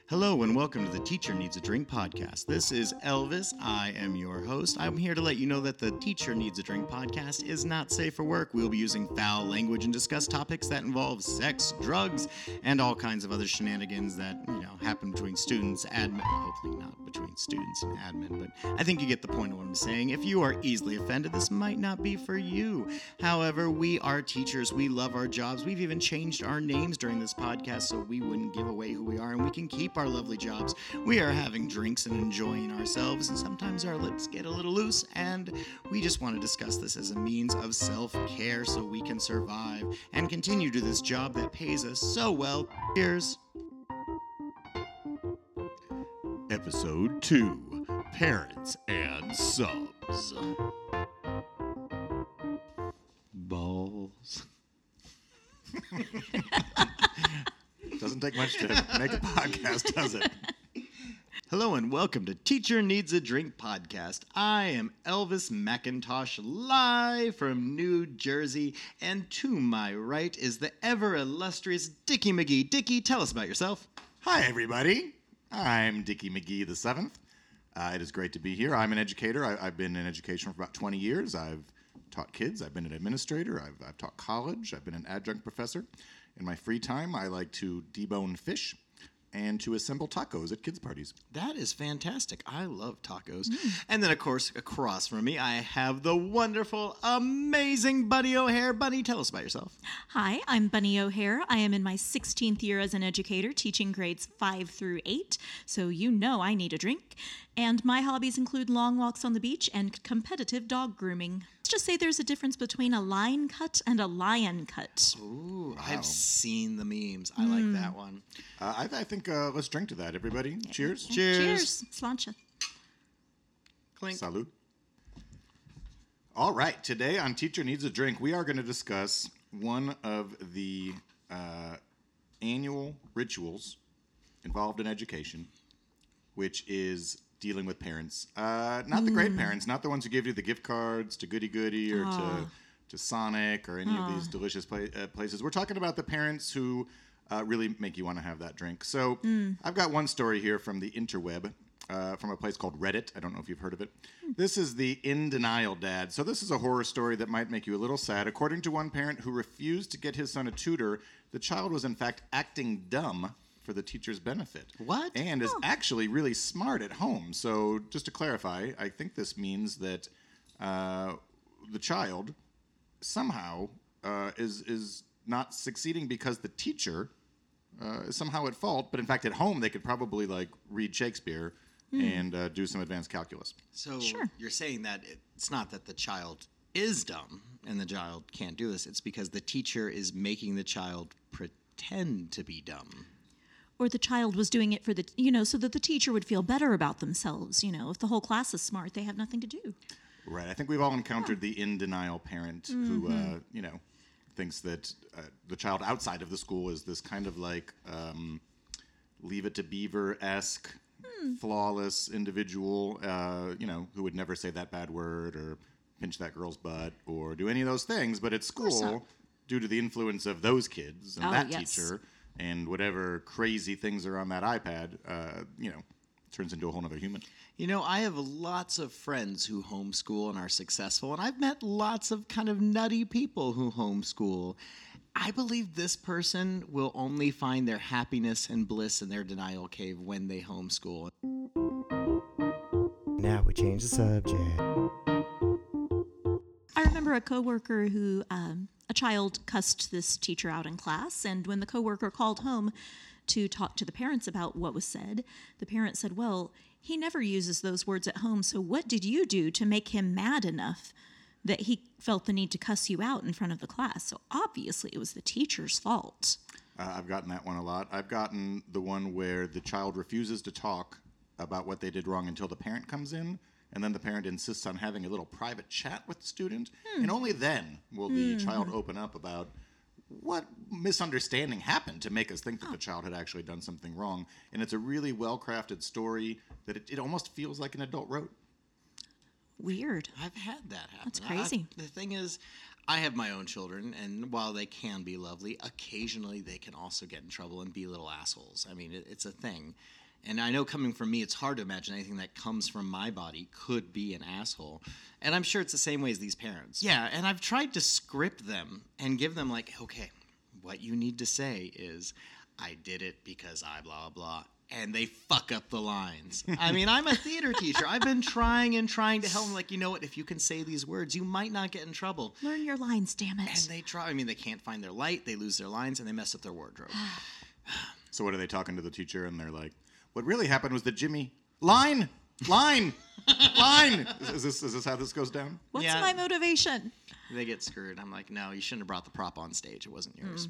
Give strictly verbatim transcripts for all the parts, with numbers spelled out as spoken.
Hello and welcome to the Teacher Needs a Drink podcast. This is Elvis. I am your host. I'm here to let you know that the Teacher Needs a Drink podcast is not safe for work. We'll be using foul language and discuss topics that involve sex, drugs, and all kinds of other shenanigans that, you know, happen between students, admin, hopefully not between students and admin, but I think you get the point of what I'm saying. If you are easily offended, this might not be for you. However, we are teachers. We love our jobs. We've even changed our names during this podcast so we wouldn't give away who we are and we can keep our lovely jobs. We are having drinks and enjoying ourselves, and sometimes our lips get a little loose, and we just want to discuss this as a means of self-care so we can survive and continue to this job that pays us so well. Cheers. Episode two, Parents and Subs. Balls. Doesn't take much to make a podcast, does it? Hello and welcome to Teacher Needs a Drink podcast. I am Elvis McIntosh, live from New Jersey, and to my right is the ever illustrious Dickie McGee. Dickie, tell us about yourself. Hi, everybody. I'm Dickie McGee the seventh. Uh, it is great to be here. I'm an educator. I, I've been in education for about twenty years. I've taught kids. I've been an administrator. I've, I've taught college. I've been an adjunct professor. In my free time, I like to debone fish and to assemble tacos at kids' parties. That is fantastic. I love tacos. Mm. And then, of course, across from me, I have the wonderful, amazing Bunny O'Hare. Bunny, tell us about yourself. Hi, I'm Bunny O'Hare. I am in my sixteenth year as an educator, teaching grades five through eight, so you know I need a drink. And my hobbies include long walks on the beach and competitive dog grooming. Let's just say there's a difference between a line cut and a lion cut. Ooh, Wow. I've seen the memes. I mm. like that one. Uh, I, I think uh, let's drink to that, everybody. Yeah. Cheers. Yeah. Cheers. Cheers. Sláinte. Clink. Salud. All right. Today on Teacher Needs a Drink, we are going to discuss one of the uh, annual rituals involved in education, which is dealing with parents. Uh, not the great parents, not the ones who give you the gift cards to Goody Goody or to, to Sonic or any of these delicious pla- uh, places. We're talking about the parents who uh, really make you want to have that drink. So mm. I've got one story here from the interweb, uh, from a place called Reddit. I don't know if you've heard of it. Mm. This is the In Denial Dad. So this is a horror story that might make you a little sad. According to one parent who refused to get his son a tutor, the child was in fact acting dumb for the teacher's benefit. What? And is oh. actually really smart at home. So just to clarify, I think this means that uh, the child somehow uh, is is not succeeding because the teacher uh, is somehow at fault. But in fact, at home, they could probably like read Shakespeare mm. and uh, do some advanced calculus. So sure. You're saying that it's not that the child is dumb and the child can't do this. It's because the teacher is making the child pretend to be dumb. Or the child was doing it for the, you know, so that the teacher would feel better about themselves. You know, if the whole class is smart, they have nothing to do. Right. I think we've all encountered yeah. the in denial parent mm-hmm. who, uh, you know, thinks that uh, the child outside of the school is this kind of like um, Leave It to Beaver-esque, mm. flawless individual, uh, you know, who would never say that bad word or pinch that girl's butt or do any of those things. But at school, due to the influence of those kids and oh, that yes. teacher, and whatever crazy things are on that iPad, uh, you know, turns into a whole other human. You know, I have lots of friends who homeschool and are successful, and I've met lots of kind of nutty people who homeschool. I believe this person will only find their happiness and bliss in their denial cave when they homeschool. Now we change the subject. I remember a coworker who... Um, A child cussed this teacher out in class, and when the coworker called home to talk to the parents about what was said, the parent said, well, he never uses those words at home, so what did you do to make him mad enough that he felt the need to cuss you out in front of the class? So obviously it was the teacher's fault. Uh, I've gotten that one a lot. I've gotten the one where the child refuses to talk about what they did wrong until the parent comes in. And then the parent insists on having a little private chat with the student. Hmm. And only then will the mm. child open up about what misunderstanding happened to make us think that oh. the child had actually done something wrong. And it's a really well-crafted story that it, it almost feels like an adult wrote. Weird. I've had that happen. That's crazy. I, the thing is, I have my own children, and while they can be lovely, occasionally they can also get in trouble and be little assholes. I mean, it, it's a thing. And I know coming from me, it's hard to imagine anything that comes from my body could be an asshole. And I'm sure it's the same way as these parents. Yeah, and I've tried to script them and give them like, okay, what you need to say is, I did it because I blah, blah. And they fuck up the lines. I mean, I'm a theater teacher. I've been trying and trying to help them. Like, you know what? If you can say these words, you might not get in trouble. Learn your lines, damn it. And they try. I mean, they can't find their light. They lose their lines, and they mess up their wardrobe. So what are they talking to the teacher? And they're like, what really happened was that Jimmy... Line! Line! Line! Is, is, this, is this how this goes down? What's Yeah. my motivation? They get screwed. I'm like, no, you shouldn't have brought the prop on stage. It wasn't yours.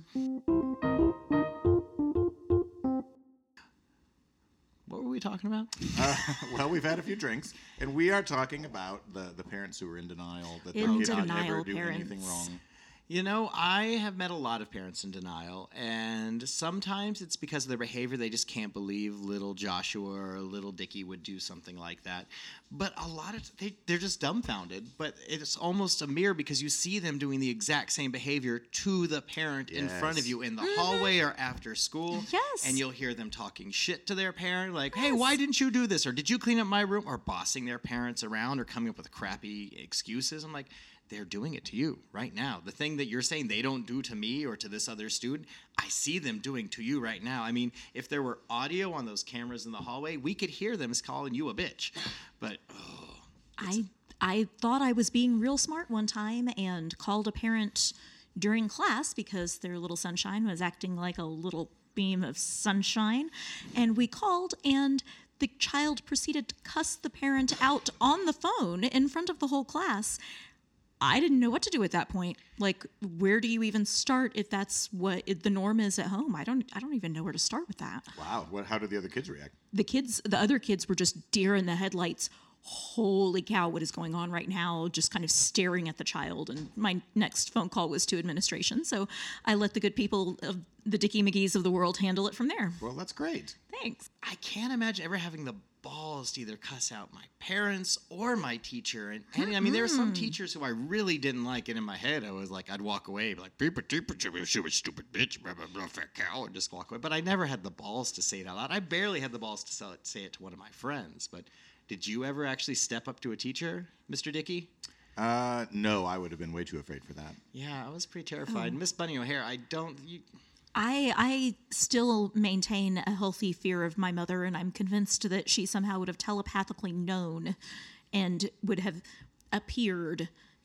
What were we talking about? Uh, well, we've had a few drinks, and we are talking about the, the parents who are in denial that their In kid would denial never do anything parents. wrong. You know, I have met a lot of parents in denial, and sometimes it's because of their behavior. They just can't believe little Joshua or little Dickie would do something like that. But a lot of they, they're just dumbfounded. But it's almost a mirror because you see them doing the exact same behavior to the parent in front of Yes. you in the hallway or after school. Yes. And you'll hear them talking shit to their parent, like, hey, why didn't you do this? Or did you clean up my room? Or bossing their parents around or coming up with crappy excuses. I'm like, they're doing it to you right now. The thing that you're saying they don't do to me or to this other student, I see them doing to you right now. I mean, if there were audio on those cameras in the hallway, we could hear them calling you a bitch. But, oh, I I thought I was being real smart one time and called a parent during class because their little sunshine was acting like a little beam of sunshine. And we called, and the child proceeded to cuss the parent out on the phone in front of the whole class. I didn't know what to do at that point. Like, where do you even start if that's what the norm is at home? I don't I don't even know where to start with that. Wow. What? How did the other kids react? The kids, the other kids were just deer in the headlights. Holy cow, what is going on right now? Just kind of staring at the child. And my next phone call was to administration. So I let the good people of the Dickie McGee's of the world handle it from there. Well, that's great. Thanks. I can't imagine ever having the balls to either cuss out my parents or my teacher. And, and I mean, there were some teachers who I really didn't like. And in my head, I was like, I'd walk away, be like, "Beeper, deeper, jibber, shibber, stupid bitch, blah, blah, blah, fat cow," and just walk away. But I never had the balls to say it out loud. I barely had the balls to sell it, say it to one of my friends. But did you ever actually step up to a teacher, Mister Dickey? Uh, no, I would have been way too afraid for that. Yeah, I was pretty terrified. Miss Bunny O'Hare, I don't... You, I I still maintain a healthy fear of my mother, and I'm convinced that she somehow would have telepathically known and would have appeared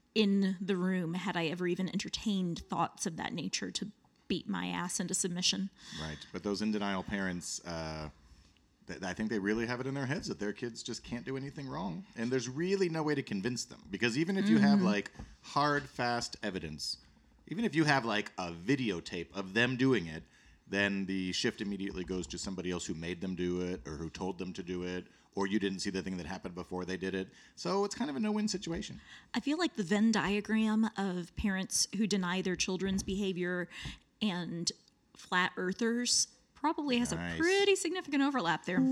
in the room had I ever even entertained thoughts of that nature to beat my ass into submission. Right. But those in denial parents, uh, th- I think they really have it in their heads that their kids just can't do anything wrong. And there's really no way to convince them. Because even if you have like hard, fast evidence, even if you have like a videotape of them doing it, then the shift immediately goes to somebody else who made them do it or who told them to do it, or you didn't see the thing that happened before they did it. So it's kind of a no-win situation. I feel like the Venn diagram of parents who deny their children's behavior and flat earthers probably has Nice. a pretty significant overlap there.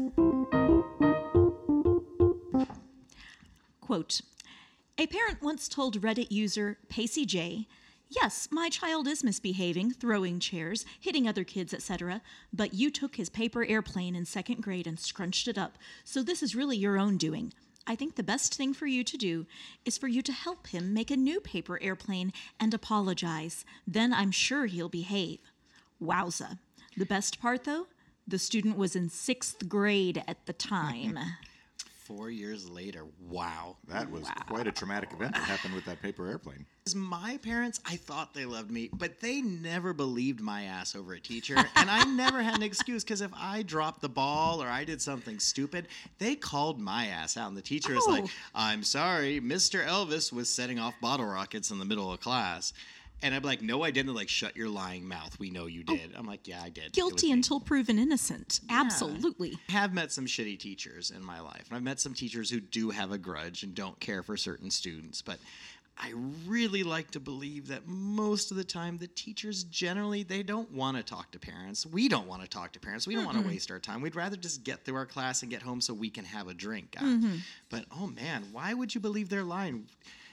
Quote, a parent once told Reddit user Pacey J, "Yes, my child is misbehaving, throwing chairs, hitting other kids, et cetera, but you took his paper airplane in second grade and scrunched it up, so this is really your own doing. I think the best thing for you to do is for you to help him make a new paper airplane and apologize. Then I'm sure he'll behave." Wowza. The best part, though, the student was in sixth grade at the time. Four years later, wow. That was quite a traumatic event that happened with that paper airplane. As my parents, I thought they loved me, but they never believed my ass over a teacher. And I never had an excuse because if I dropped the ball or I did something stupid, they called my ass out. And the teacher was like, Oh. "I'm sorry, Mister Elvis was setting off bottle rockets in the middle of class." And I'm like, "No, I didn't." Like, "Shut your lying mouth. We know you did." I'm like, "Yeah, I did." It was Guilty me." until proven innocent. Absolutely. I have met some shitty teachers in my life. And I've met some teachers who do have a grudge and don't care for certain students. But I really like to believe that most of the time the teachers generally, they don't want to talk to parents. We don't want to talk to parents. We don't want to waste our time. We'd rather just get through our class and get home so we can have a drink. Uh, But, oh man, why would you believe their line?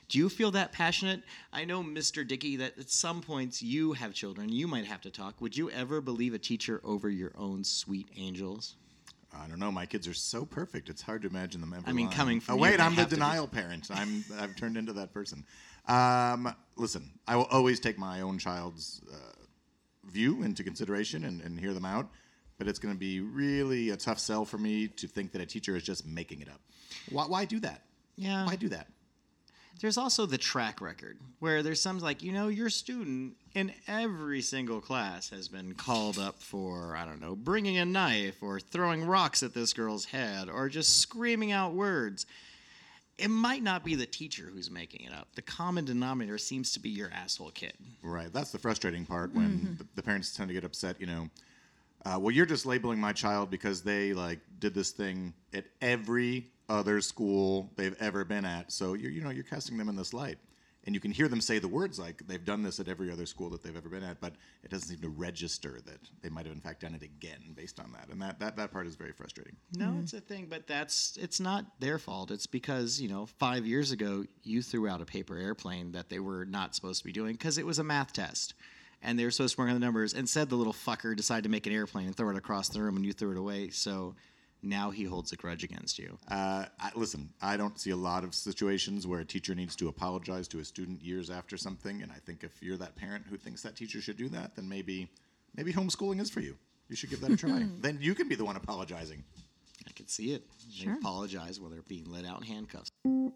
Do you feel that passionate? I know, Mister Dickey, that at some points you have children. You might have to talk. Would you ever believe a teacher over your own sweet angels? I don't know. My kids are so perfect. It's hard to imagine them ever. I mean, lying. coming from oh you, wait, they I'm the have to be. denial parent. I'm I've turned into that person. Um, listen, I will always take my own child's uh, view into consideration and, and hear them out. But it's going to be really a tough sell for me to think that a teacher is just making it up. Why, why do that? Yeah. Why do that? There's also the track record where there's some like, you know, your student in every single class has been called up for, I don't know, bringing a knife or throwing rocks at this girl's head or just screaming out words. It might not be the teacher who's making it up. The common denominator seems to be your asshole kid. Right. That's the frustrating part when Mm-hmm. the, the parents tend to get upset, you know. Uh, well, you're just labeling my child because they, like, did this thing at every other school they've ever been at. So, you're, you know, you're casting them in this light. And you can hear them say the words like they've done this at every other school that they've ever been at, but it doesn't seem to register that they might have, in fact, done it again based on that. And that, that, that part is very frustrating. No, it's a thing, but that's it's not their fault. It's because, you know, five years ago, you threw out a paper airplane that they were not supposed to be doing because it was a math test. And they were supposed to work on the numbers. Instead, the little fucker decided to make an airplane and throw it across the room, and you threw it away. So now he holds a grudge against you. Uh, I, listen, I don't see a lot of situations where a teacher needs to apologize to a student years after something. And I think if you're that parent who thinks that teacher should do that, then maybe maybe homeschooling is for you. You should give that a try. Then you can be the one apologizing. I could see it. Sure. They apologize while they're being let out in handcuffs.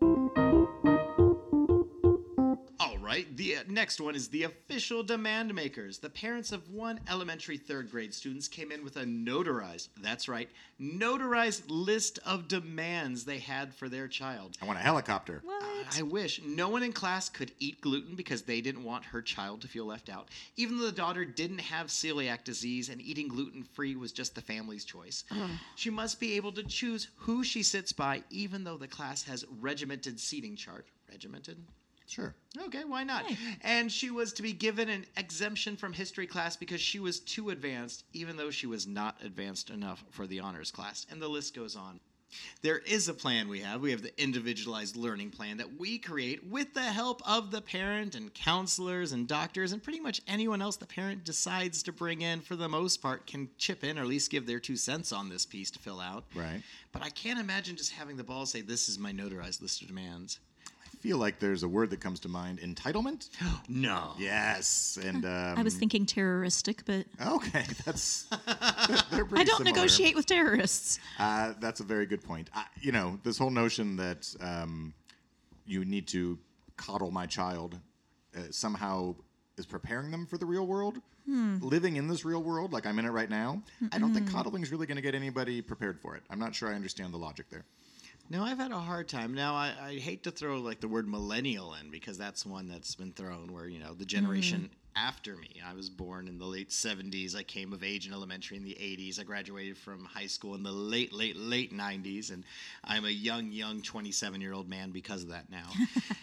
All right, the uh, next one is the official demand makers. The parents of one elementary third grade students came in with a notarized, that's right, notarized list of demands they had for their child. I want a helicopter. What? I wish. No one in class could eat gluten because they didn't want her child to feel left out. Even though the daughter didn't have celiac disease and eating gluten-free was just the family's choice. She must be able to choose who she sits by even though the class has regimented seating chart. Regimented? Sure. Okay, why not? Hey. And she was to be given an exemption from history class because she was too advanced, even though she was not advanced enough for the honors class. And the list goes on. There is a plan we have. We have the individualized learning plan that we create with the help of the parent and counselors and doctors and pretty much anyone else the parent decides to bring in, for the most part, can chip in or at least give their two cents on this piece to fill out. Right. But I can't imagine just having the ball say, this is my notarized list of demands. I feel like there's a word that comes to mind. Entitlement? No. Yes. And um, I was thinking terroristic, but Okay, that's they're pretty I don't similar. negotiate with terrorists. Uh, that's a very good point. I, you know, this whole notion that um, you need to coddle my child uh, somehow is preparing them for the real world. Living in this real world, like I'm in it right now, I don't think coddling is really going to get anybody prepared for it. I'm not sure I understand the logic there. No, I've had a hard time. Now, I, I hate to throw like the word millennial in because that's one that's been thrown where, you know, the generation after me. I was born in the late seventies. I came of age in elementary in the eighties. I graduated from high school in the late, late, late nineties. And I'm a young, young twenty-seven-year-old man because of that now.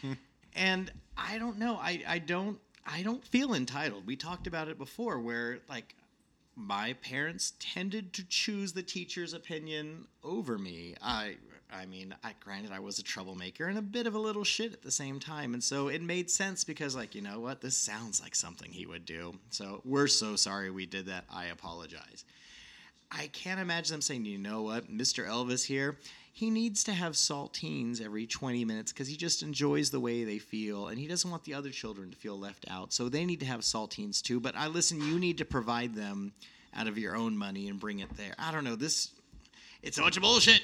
And I don't know. I, I don't I don't feel entitled. We talked about it before where, like, my parents tended to choose the teacher's opinion over me. I I mean, I granted I was a troublemaker and a bit of a little shit at the same time. And so it made sense because, like, you know what? This sounds like something he would do. So we're so sorry we did that. I apologize. I can't imagine them saying, you know what? Mister Elvis here, he needs to have saltines every twenty minutes because he just enjoys the way they feel and he doesn't want the other children to feel left out. So they need to have saltines too. But I listen, you need to provide them out of your own money and bring it there. I don't know. This, it's a bunch of bullshit.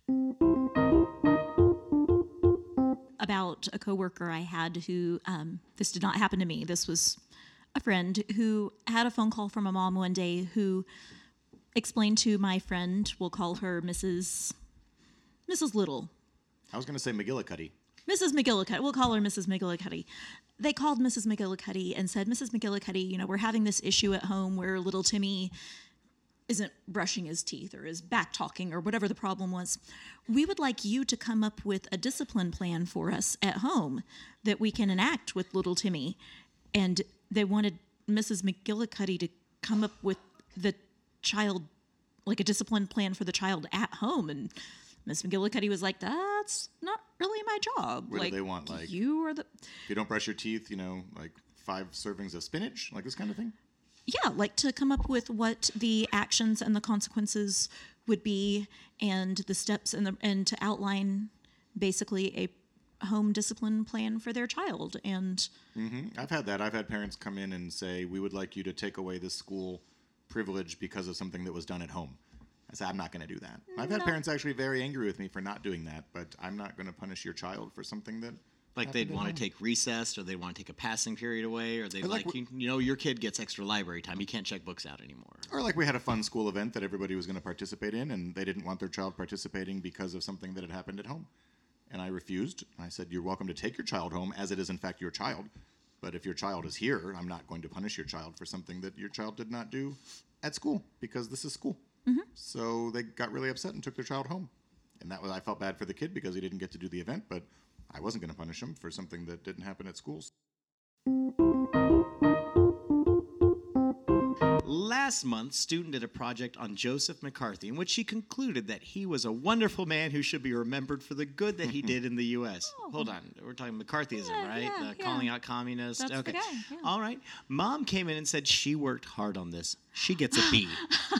About a coworker I had who, um, this did not happen to me. This was a friend who had a phone call from a mom one day who explained to my friend, we'll call her Missus Missus Little. I was going to say McGillicuddy. Missus McGillicuddy. We'll call her Missus McGillicuddy. They called Missus McGillicuddy and said, Missus McGillicuddy, you know, we're having this issue at home where little Timmy isn't brushing his teeth or is back talking or whatever the problem was. We would like you to come up with a discipline plan for us at home that we can enact with little Timmy. And they wanted Missus McGillicuddy to come up with the child, like a discipline plan for the child at home. And Miss McGillicuddy was like, that's not really my job. What do like, they want, like- you are the... If you don't brush your teeth, you know, like five servings of spinach, like this kind of thing? Yeah, like to come up with what the actions and the consequences would be, and the steps, and the and to outline basically a home discipline plan for their child. And Mm-hmm. I've had that. I've had parents come in and say, we would like you to take away this school privilege because of something that was done at home. I said, I'm not going to do that. I've had No. parents actually very angry with me for not doing that, but I'm not going to punish your child for something that Like happened they'd at want to home. take recess, or they'd want to take a passing period away, or they'd Or like like, you, you know, your kid gets extra library time. You can't check books out anymore. Or like we had a fun school event that everybody was going to participate in, and they didn't want their child participating because of something that had happened at home. And I refused. I said, you're welcome to take your child home, as it is in fact your child. But if your child is here, I'm not going to punish your child for something that your child did not do at school, because this is school. Mm-hmm. So they got really upset and took their child home. And that was, I felt bad for the kid because he didn't get to do the event, but I wasn't going to punish him for something that didn't happen at schools. Last month, student did a project on Joseph McCarthy, in which she concluded that he was a wonderful man who should be remembered for the good that he did in the U S Hold on, we're talking McCarthyism, Yeah, right? yeah, uh, yeah. Calling out communists. That's the okay, guy, yeah. all right. Mom came in and said she worked hard on this. She gets a B.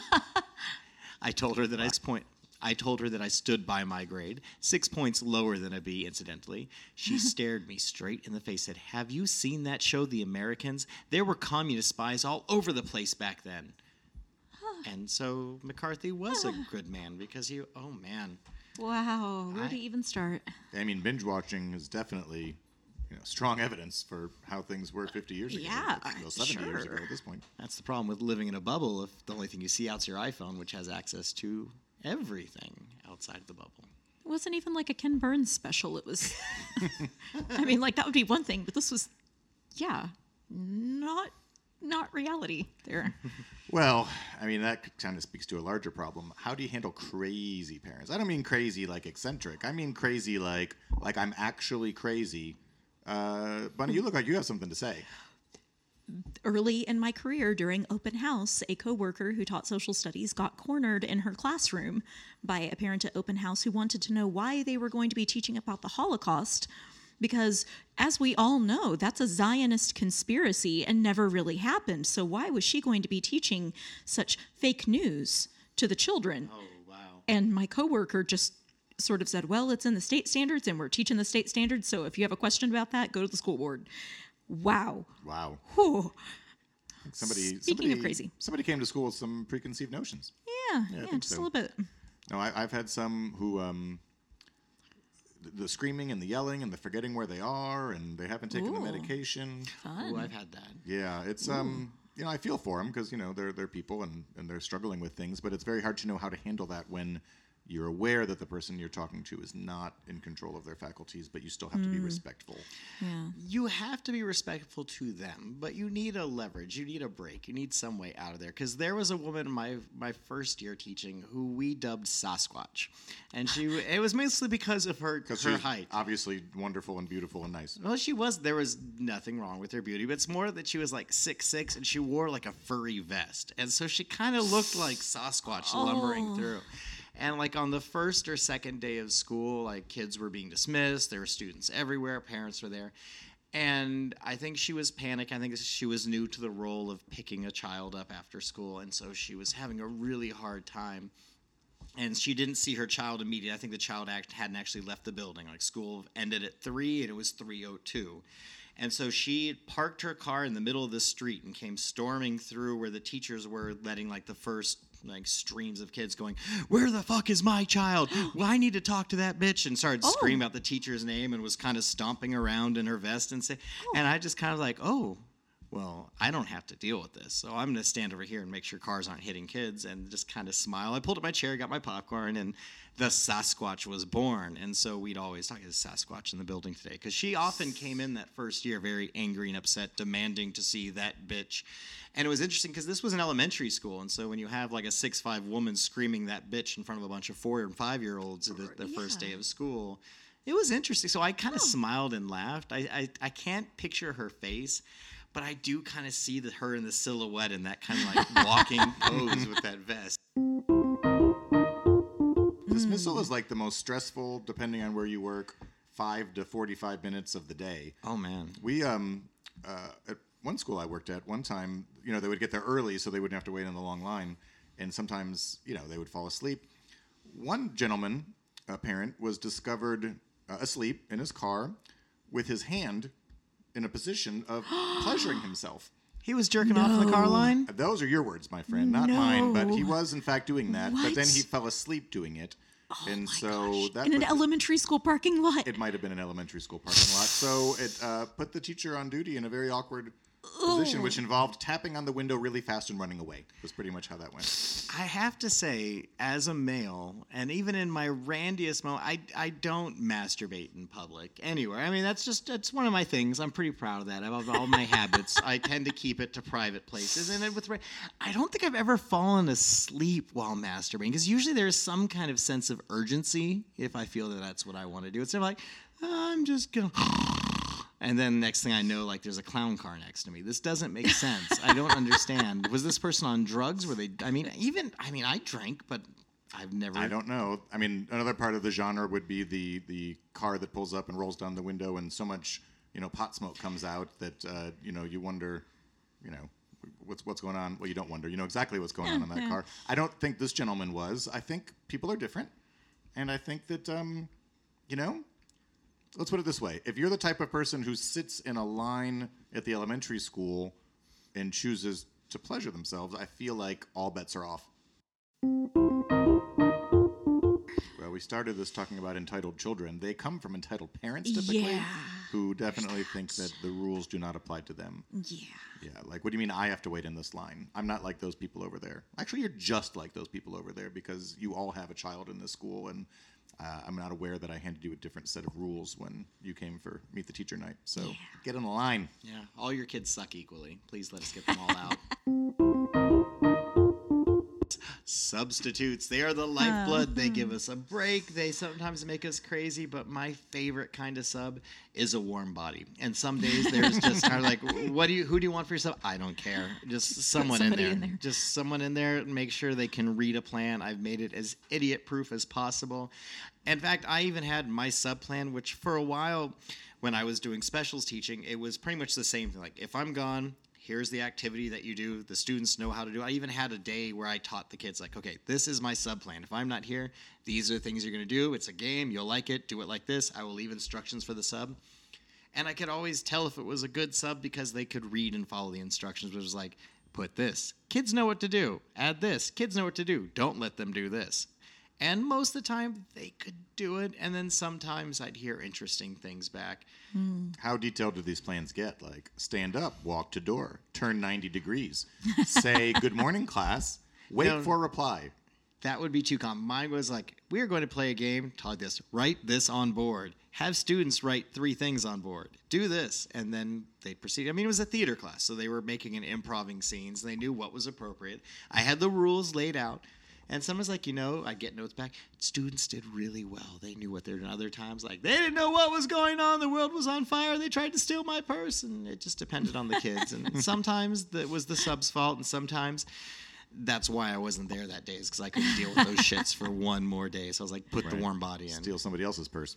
I told her that I point. I told her that I stood by my grade, six points lower than a B, incidentally. She stared me straight in the face, said, have you seen that show, The Americans? There were communist spies all over the place back then. And so McCarthy was a good man because he, oh man. wow, where I- to even start? I mean, binge watching is definitely, you know, strong evidence for how things were fifty years ago. Yeah, like, well, seventy years ago sure. at this point. That's the problem with living in a bubble if the only thing you see out's your iPhone, which has access to everything outside the bubble. It wasn't even like a Ken Burns special. It was, I mean, like that would be one thing, but this was, yeah, not not reality there. Well, I mean, that kind of speaks to a larger problem. How do you handle crazy parents? I don't mean crazy like eccentric. I mean crazy like like I'm actually crazy. Uh, Bunny, you look like you have something to say. Early in my career during open house, a coworker who taught social studies got cornered in her classroom by a parent at open house who wanted to know why they were going to be teaching about the Holocaust, because as we all know, that's a Zionist conspiracy and never really happened. So why was she going to be teaching such fake news to the children? Oh, wow. And my coworker just sort of said, well, it's in the state standards and we're teaching the state standards. So if you have a question about that, go to the school board. Wow. Wow. Whew. Somebody, Speaking somebody, of crazy. somebody came to school with some preconceived notions. Yeah, Yeah, I yeah, think just so. a little bit. No, I, I've had some who um, the, the screaming and the yelling and the forgetting where they are, and they haven't taken the Ooh. medication. Oh, I've had that. Yeah, it's um, you know, I feel for them because you know they're they're people and and they're struggling with things, but it's very hard to know how to handle that when you're aware that the person you're talking to is not in control of their faculties, but you still have to be respectful. Yeah. You have to be respectful to them, but you need a leverage. You need a break. You need some way out of there. Because there was a woman in my my first year teaching who we dubbed Sasquatch, and she it was mostly because of her Because her she's height. obviously wonderful and beautiful and nice. Well, she was. There was nothing wrong with her beauty, but it's more that she was like six six and she wore like a furry vest, and so she kind of looked like Sasquatch lumbering Oh. through. And like on the first or second day of school, like kids were being dismissed. There were students everywhere. Parents were there. And I think she was panicked. I think she was new to the role of picking a child up after school. And so she was having a really hard time. And she didn't see her child immediately. I think the child act hadn't actually left the building. Like school ended at three and it was three oh two. And so she parked her car in the middle of the street and came storming through where the teachers were letting like the first like streams of kids going, where the fuck is my child? Well, I need to talk to that bitch, and started Oh. screaming out the teacher's name and was kind of stomping around in her vest and say, and I just kind of like, oh, well, I don't have to deal with this. So I'm going to stand over here and make sure cars aren't hitting kids and just kind of smile. I pulled up my chair, got my popcorn, and the Sasquatch was born. And so we'd always talk, is Sasquatch in the building today? Because she often came in that first year very angry and upset, demanding to see that bitch. And it was interesting because this was an elementary school. And so when you have like a six five woman screaming that bitch in front of a bunch of four and five-year-olds the, the first Yeah. day of school, it was interesting. So I kind of smiled and laughed. I, I, I can't picture her face, but I do kind of see the, her in the silhouette in that kind of like walking pose with that vest. This Dismissal is like the most stressful, depending on where you work, five to forty-five minutes of the day. Oh, man. We, um, uh, at one school I worked at, one time, you know, they would get there early so they wouldn't have to wait in the long line. And sometimes, you know, they would fall asleep. One gentleman, a parent, was discovered uh, asleep in his car with his hand in a position of pleasuring himself. He was jerking off in the car line? Those are your words, my friend, not No. mine. But he was, in fact, doing that. But What? then he fell asleep doing it. Oh and my so gosh. that in an put the- elementary school parking lot. it might have been an elementary school parking lot. So it uh, put the teacher on duty in a very awkward position, which involved tapping on the window really fast and running away. Was pretty much how that went. I have to say, as a male, and even in my randiest moment, I, I don't masturbate in public anywhere. I mean, that's just, it's one of my things. I'm pretty proud of that. I have all my habits. I tend to keep it to private places. And then with, I don't think I've ever fallen asleep while masturbating, because usually there's some kind of sense of urgency if I feel that that's what I want to do. It's never like, I'm just going to... And then next thing I know, like there's a clown car next to me. This doesn't make sense. I don't understand. Was this person on drugs? Were they? I mean, even I mean, I drank, but I've never. I don't know. I mean, another part of the genre would be the the car that pulls up and rolls down the window, and so much you know pot smoke comes out that uh, you know you wonder, you know, what's what's going on. Well, you don't wonder. You know exactly what's going on in that car. I don't think this gentleman was. I think people are different, and I think that um, you know. Let's put it this way. If you're the type of person who sits in a line at the elementary school and chooses to pleasure themselves, I feel like all bets are off. Well, we started this talking about entitled children. They come from entitled parents, typically, Yeah. who definitely think that the rules do not apply to them. Yeah. Yeah, like, what do you mean I have to wait in this line? I'm not like those people over there. Actually, you're just like those people over there because you all have a child in this school, and Uh, I'm not aware that I handed you a different set of rules when you came for Meet the Teacher Night. So Yeah. get in the line. Yeah, all your kids suck equally. Please let us get them all out. Substitutes. They are the lifeblood. They give us a break. They sometimes make us crazy, but my favorite kind of sub is a warm body. And some days there's just kind of like, what do you, who do you want for your sub? I don't care. Just someone in somebody there. in there. Just someone in there and make sure they can read a plan. I've made it as idiot-proof as possible. In fact, I even had my sub plan, which for a while when I was doing specials teaching, it was pretty much the same thing. Like, if I'm gone, here's the activity that you do. The students know how to do it. I even had a day where I taught the kids, like, okay, this is my sub plan. If I'm not here, these are the things you're going to do. It's a game. You'll like it. Do it like this. I will leave instructions for the sub. And I could always tell if it was a good sub because they could read and follow the instructions, which was like, put this. Kids know what to do. Add this. Kids know what to do. Don't let them do this. And most of the time, they could do it. And then sometimes I'd hear interesting things back. How detailed do these plans get? Like, stand up, walk to door, turn ninety degrees, say good morning, class, wait No. for reply. That would be too common. Mine was like, we're going to play a game. Talk this. Write this on board. Have students write three things on board. Do this. And then they'd proceed. I mean, it was a theater class, so they were making and improving scenes. They knew what was appropriate. I had the rules laid out. And someone's like, you know, I get notes back. Students did really well. They knew what they were doing. Other times, like, they didn't know what was going on. The world was on fire. They tried to steal my purse. And it just depended on the kids. And sometimes it was the sub's fault. And sometimes that's why I wasn't there that day, is because I couldn't deal with those shits for one more day. So I was like, put the Right. warm body in. Steal somebody else's purse.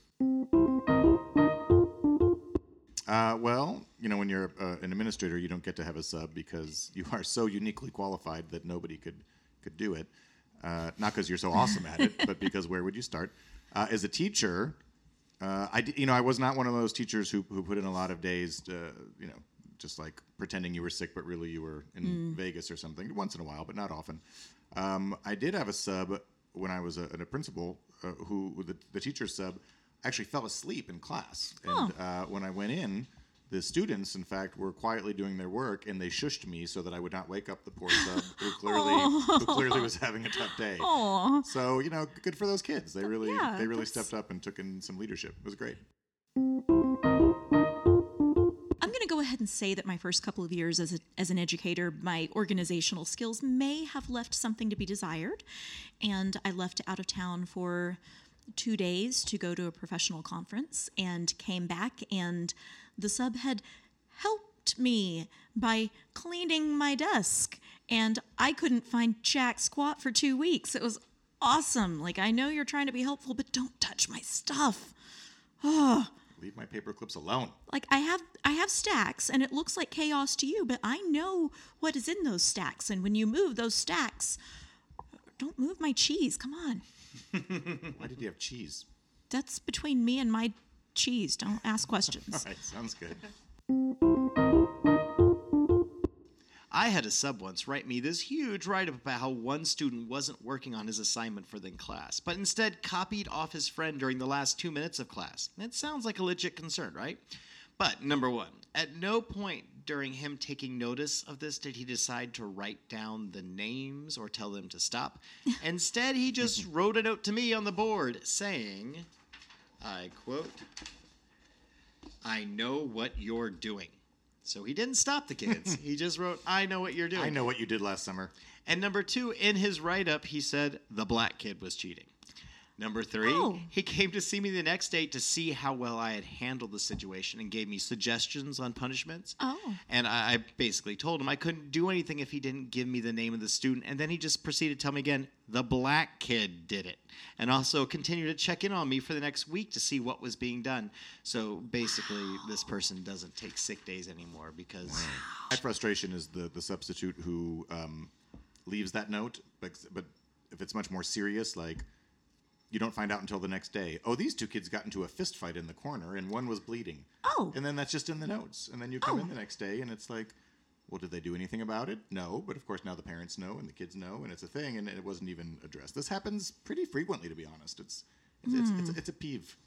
Uh, well, you know, when you're uh, an administrator, you don't get to have a sub because you are so uniquely qualified that nobody could, could do it. Uh, not because you're so awesome at it, but because where would you start? Uh, as a teacher, uh, I d- you know I was not one of those teachers who who put in a lot of days, to, you know, just like pretending you were sick, but really you were in Vegas or something. Once in a while, but not often. Um, I did have a sub when I was a, a principal uh, who the, the teacher sub actually fell asleep in class, and uh, when I went in. The students, in fact, were quietly doing their work, and they shushed me so that I would not wake up the poor sub who clearly who clearly was having a tough day. Aw. So, you know, good for those kids. They really Yeah, they really that's- stepped up and took in some leadership. It was great. I'm going to go ahead and say that my first couple of years as, a, as an educator, my organizational skills may have left something to be desired. And I left out of town for two days to go to a professional conference and came back, and the sub had helped me by cleaning my desk. And I couldn't find jack squat for two weeks. It was awesome. Like, I know you're trying to be helpful, but don't touch my stuff. Oh, Leave my paper clips alone. like I have I have stacks and it looks like chaos to you, but I know what is in those stacks. And when you move those stacks, don't move my cheese. Come on. Why did you have cheese? That's between me and my cheese. Don't ask questions. All right, sounds good. I had a sub once write me this huge write-up about how one student wasn't working on his assignment for the class, but instead copied off his friend during the last two minutes of class. It sounds like a legit concern, right? But, number one, at no point during him taking notice of this did he decide to write down the names or tell them to stop. Instead, he just wrote a note to me on the board saying, I quote, "I know what you're doing." So he didn't stop the kids. He just wrote, "I know what you're doing." I know what you did last summer. And number two, in his write-up, he said the black kid was cheating. Number three, Oh. he came to see me the next day to see how well I had handled the situation and gave me suggestions on punishments. Oh. And I, I basically told him I couldn't do anything if he didn't give me the name of the student. And then he just proceeded to tell me again, the black kid did it. And also continued to check in on me for the next week to see what was being done. So basically, this person doesn't take sick days anymore because... My frustration is the, the substitute who um, leaves that note, but, but if it's much more serious, like... You don't find out until the next day. Oh, these two kids got into a fist fight in the corner, and one was bleeding. Oh. And then that's just in the notes. And then you come Oh. in the next day, and it's like, well, did they do anything about it? No. But, of course, now the parents know, and the kids know, and it's a thing, and it wasn't even addressed. This happens pretty frequently, to be honest. It's it's, mm. it's, it's, it's a peeve.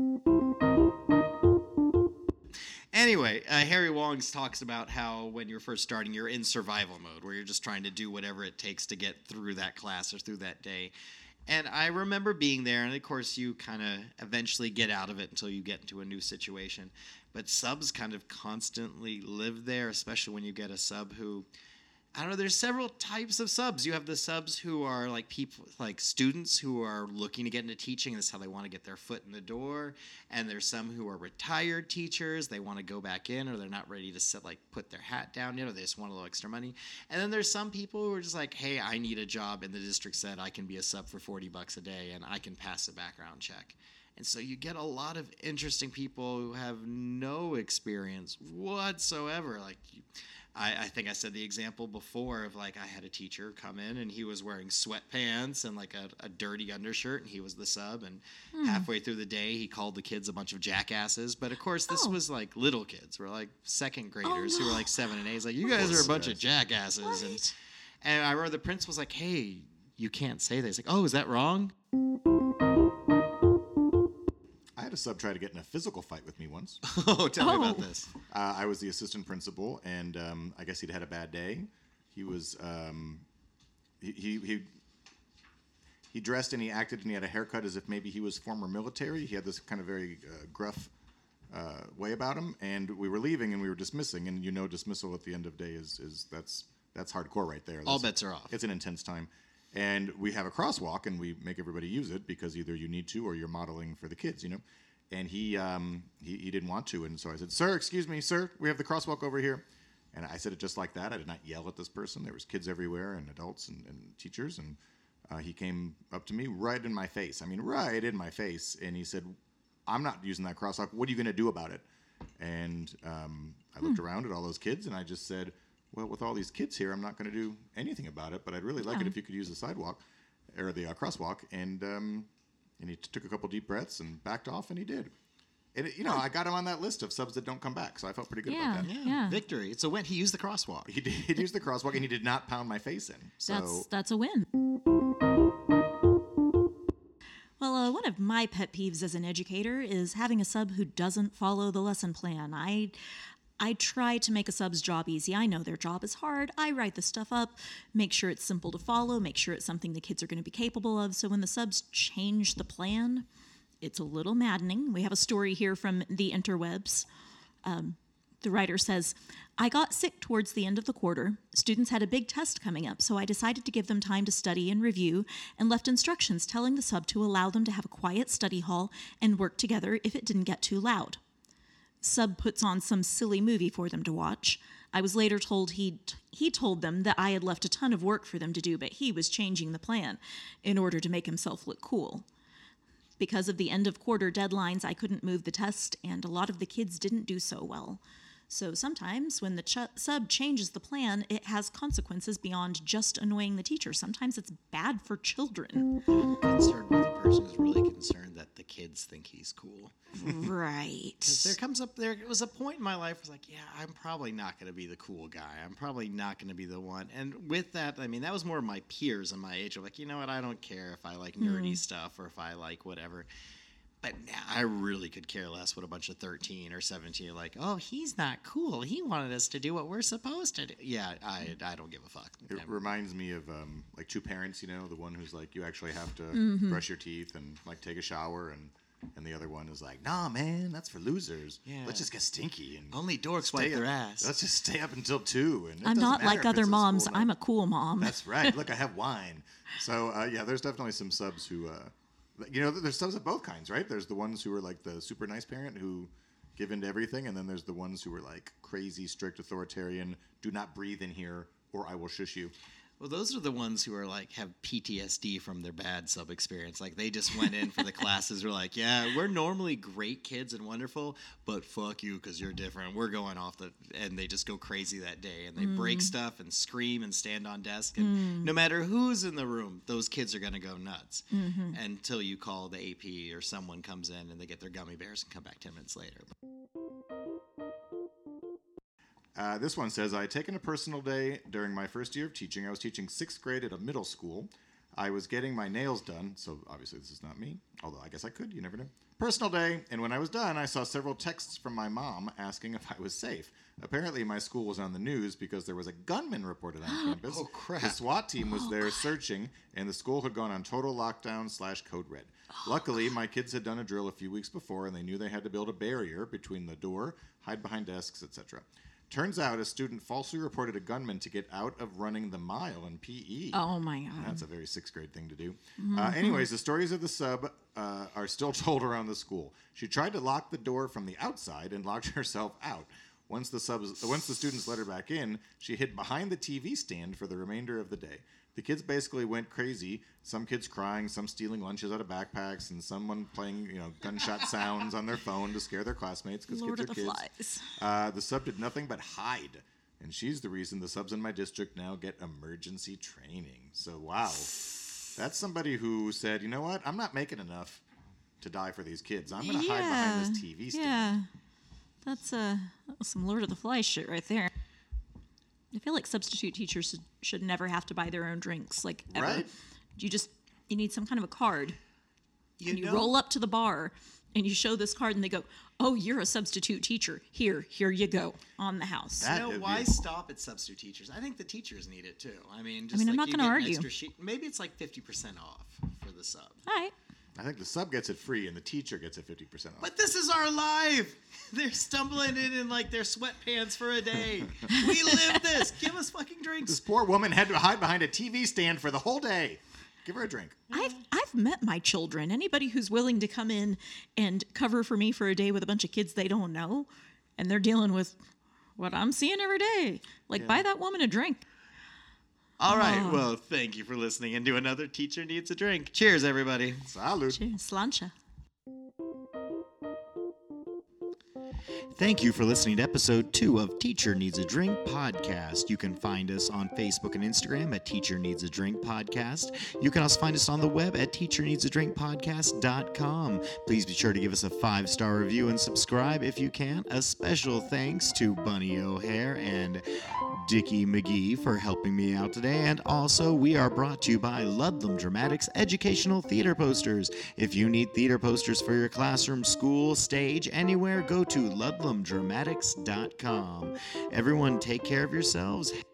Anyway, uh, Harry Wong talks about how when you're first starting, you're in survival mode, where you're just trying to do whatever it takes to get through that class or through that day. And I remember being there, and of course you kind of eventually get out of it until you get into a new situation. But subs kind of constantly live there, especially when you get a sub who, I don't know, there's several types of subs. You have the subs who are like people, like students who are looking to get into teaching. That's how they want to get their foot in the door. And there's some who are retired teachers. They want to go back in, or they're not ready to sit, like put their hat down yet, or they just want a little extra money. And then there's some people who are just like, hey, I need a job, and the district said I can be a sub for forty bucks a day, and I can pass a background check. And so you get a lot of interesting people who have no experience whatsoever. Like, you, I, I think I said the example before of, like, I had a teacher come in, and he was wearing sweatpants and, like, a, a dirty undershirt, and he was the sub. And mm. halfway through the day, he called the kids a bunch of jackasses. But, of course, this oh. was, like, little kids. We're, like, second graders oh, no. who were, like, seven and eight. He's like, you guys are a bunch of jackasses. Right. And, and I remember the principal's like, hey, you can't say this. Like, oh, is that wrong? I had a sub try to get in a physical fight with me once. Oh, tell oh. me about this. Uh, I was the assistant principal, and um, I guess he'd had a bad day. He was um, he, he he he dressed and he acted and he had a haircut as if maybe he was former military. He had this kind of very uh, gruff uh, way about him, and we were leaving and we were dismissing, and you know, dismissal at the end of day is is that's that's hardcore right there. That's, all bets are off. It's an intense time. And we have a crosswalk, and we make everybody use it because either you need to or you're modeling for the kids, you know. And he, um, he he didn't want to, and so I said, "Sir, excuse me, sir, we have the crosswalk over here." And I said it just like that. I did not yell at this person. There was kids everywhere, and adults and, and teachers. And uh, he came up to me right in my face. I mean, right in my face. And he said, "I'm not using that crosswalk. What are you going to do about it?" And um, I looked hmm. around at all those kids, and I just said, well, with all these kids here, I'm not going to do anything about it, but I'd really like yeah. it if you could use the sidewalk or the uh, crosswalk. And um, and he t- took a couple deep breaths and backed off, and he did. And, it, you know, I got him on that list of subs that don't come back, so I felt pretty good yeah, about that. Yeah, yeah. victory. So when he used the crosswalk. He did he'd use the crosswalk, and he did not pound my face in. So That's, that's a win. Well, uh, one of my pet peeves as an educator is having a sub who doesn't follow the lesson plan. I... I try to make a sub's job easy. I know their job is hard. I write the stuff up, make sure it's simple to follow, make sure it's something the kids are going to be capable of. So when the subs change the plan, it's a little maddening. We have a story here from the interwebs. Um, the writer says, I got sick towards the end of the quarter. Students had a big test coming up, so I decided to give them time to study and review and left instructions telling the sub to allow them to have a quiet study hall and work together if it didn't get too loud. Sub puts on some silly movie for them to watch. I was later told he he told them that I had left a ton of work for them to do, but he was changing the plan in order to make himself look cool. Because of the end of quarter deadlines, I couldn't move the test, and a lot of the kids didn't do so well. So sometimes when the ch- sub changes the plan, it has consequences beyond just annoying the teacher. Sometimes it's bad for children. I'm concerned with the person who's really concerned that the kids think he's cool. Right. Because there comes up, there was a point in my life where I was like, yeah, I'm probably not going to be the cool guy. I'm probably not going to be the one. And with that, I mean, that was more my peers and my age. I'm like, you know what? I don't care if I like nerdy mm. stuff or if I like whatever. But now I really could care less what a bunch of thirteen or seventeen are like, oh, he's not cool. He wanted us to do what we're supposed to do. Yeah, I I don't give a fuck. It I'm, reminds me of um, like two parents, you know, the one who's like, you actually have to mm-hmm. brush your teeth and like take a shower, and and the other one is like, nah, man, that's for losers. Yeah. Let's just get stinky and only dorks wipe their ass. Let's just stay up until two. And it I'm doesn't not matter like if other it's a moms. school I'm night. a cool mom. That's right. Look, I have wine. So uh, yeah, there's definitely some subs who. Uh, You know, there's subs of both kinds, right? There's the ones who are like the super nice parent who give into everything, and then there's the ones who are like crazy, strict, authoritarian, do not breathe in here or I will shush you. Well, those are the ones who are like have P T S D from their bad sub experience. Like they just went in for the classes. We're like, yeah, we're normally great kids and wonderful, but fuck you because you're different. We're going off the, and they just go crazy that day and they mm. break stuff and scream and stand on desk. And mm. no matter who's in the room, those kids are going to go nuts mm-hmm. until you call the A P or someone comes in and they get their gummy bears and come back ten minutes later. Uh, this one says, I had taken a personal day during my first year of teaching. I was teaching sixth grade at a middle school. I was getting my nails done, so obviously this is not me, although I guess I could, you never know. Personal day, and when I was done, I saw several texts from my mom asking if I was safe. Apparently my school was on the news because there was a gunman reported on campus. Oh, crap. The SWAT team was Oh, there crap. searching, and the school had gone on total lockdown slash code red. Oh, Luckily, my kids had done a drill a few weeks before, and they knew they had to build a barrier between the door, hide behind desks, et cetera. Turns out a student falsely reported a gunman to get out of running the mile in P E. Oh, my God. That's a very sixth grade thing to do. Mm-hmm. Uh, anyways, the stories of the sub uh, are still told around the school. She tried to lock the door from the outside and locked herself out. Once the subs, once the students let her back in, she hid behind the T V stand for the remainder of the day. The kids basically went crazy. Some kids crying, some stealing lunches out of backpacks, and someone playing, you know, gunshot sounds on their phone to scare their classmates because Lord kids of are the kids. Flies. Uh, the sub did nothing but hide, and she's the reason the subs in my district now get emergency training. So wow, that's somebody who said, you know what, I'm not making enough to die for these kids. I'm going to yeah. hide behind this T V stand. Yeah, that's uh, some Lord of the Flies shit right there. I feel like substitute teachers should, should never have to buy their own drinks, like ever. Right. You just you need some kind of a card. You and you know- roll up to the bar and you show this card and they go, "Oh, you're a substitute teacher. Here, here you go on the house." That- You know, would why be- stop at substitute teachers? I think the teachers need it too. I mean, just mean, I'm like not you gonna get an argue. extra sheet. Maybe it's like fifty percent off for the sub. All right. I think the sub gets it free and the teacher gets it fifty percent off. But this is our life. They're stumbling in in like their sweatpants for a day. We live this. Give us fucking This drinks. poor woman had to hide behind a T V stand for the whole day. Give her a drink. I've I've met my children. Anybody who's willing to come in and cover for me for a day with a bunch of kids they don't know, and they're dealing with what I'm seeing every day. Like, buy that woman a drink. All right. Oh. Well, thank you for listening and to another Teacher Needs a Drink. Cheers, everybody. Salud. Cheers, slancha. Thank you for listening to episode two of Teacher Needs a Drink podcast. You can find us on Facebook and Instagram at Teacher Needs a Drink podcast. You can also find us on the web at teacher needs a drink podcast dot com. Please be sure to give us a five-star review and subscribe if you can. A special thanks to Bunny O'Hare and Dickie McGee for helping me out today. And also, we are brought to you by Ludlam Dramatics Educational Theater Posters. If you need theater posters for your classroom, school, stage, anywhere, go to ludlam dramatics dot com. Everyone, take care of yourselves.